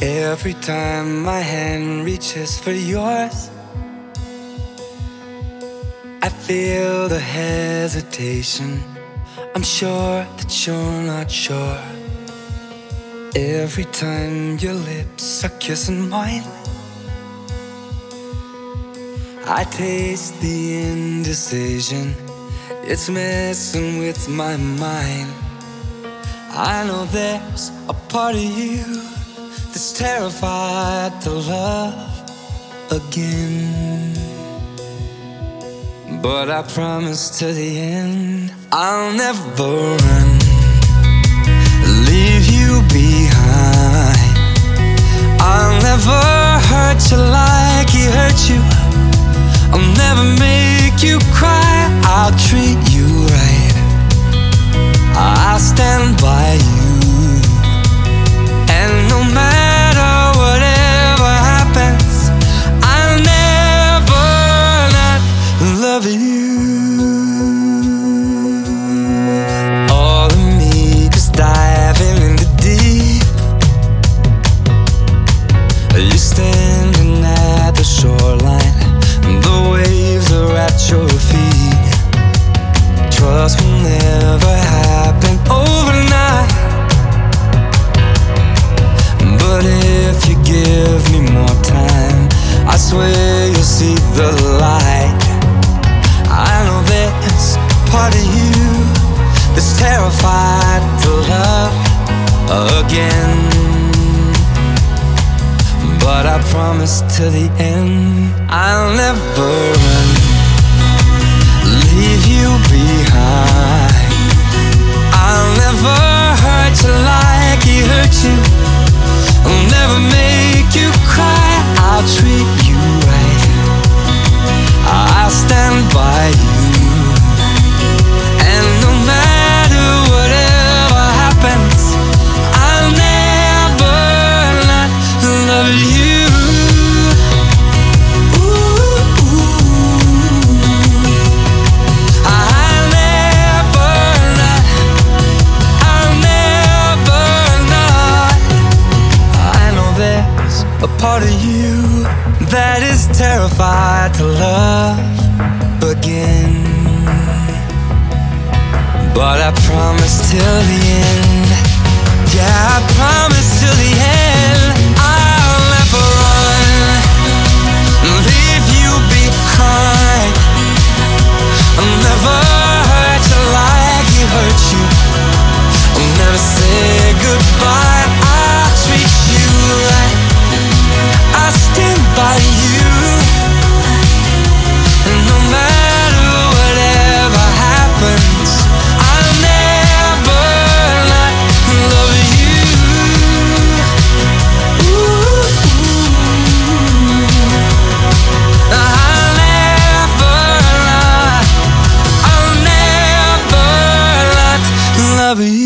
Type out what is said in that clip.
Every time my hand reaches for yours, I feel the hesitation. I'm sure that you're not sure. Every time your lips are kissing mine, I taste the indecision. It's messing with my mind. I know there's a part of you that's terrified to love again. But I promise to the end, I'll never run, leave you behind. I'll never hurt you like he hurt you. I'll never make you cry. I'll treat you right. I'll stand by you. And no matter whatever happens, I'll never not love you. All of me is diving in the deep. You're standing at the shoreline, the waves are at your feet. Trust will never happen overnight, but if you give me more time, I swear you'll see the light. I know there's part of you that's terrified to love again, but I promise to the end, I'll never run, leave you behind. I'll never hurt you like he hurt you. I'll never make you cry. I'll treat you right. I'll stand by you. And no matter whatever happens, I'll never not love you. A part of you that is terrified to love again, but I promise till the end. Yeah, I promise till the end, I'll never run, leave you behind. I'll never hurt you like he hurt you. I'll never say goodbye. I'll treat you right. I stand by you, and no matter whatever happens, I'll never not love you. I'll never not love you.